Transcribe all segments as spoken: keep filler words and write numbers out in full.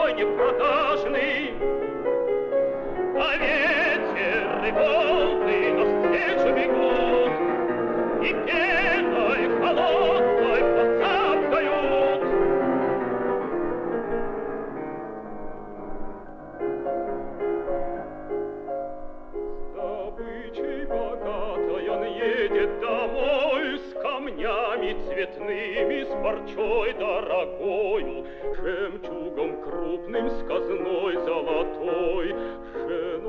такой непродажный. А ветер и волны навстречу бегут, и пеной холодной поцапкают. С добычей богатой он едет домой, с камнями цветными, с парчой дорогою, жемчугом крупным, с казной золотой, женой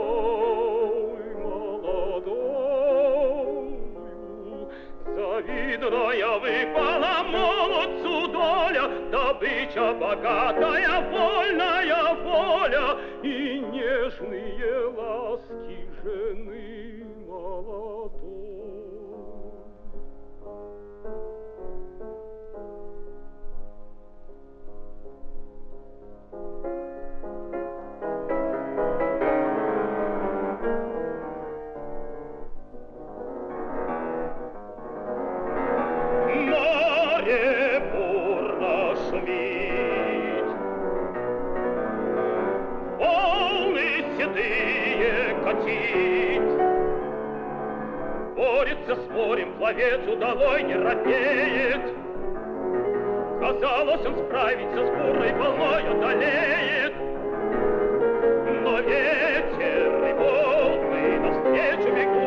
молодою. Завидная выпала молодцу доля, добыча богатая, вольная воля и нежные ласки жены молодой. Море бурно шумит, волны седые катит. Борется с морем пловец, удалой не робеет. Казалось, он справится с бурной волной, одолеет. Но ветер и волны навстречу бегут,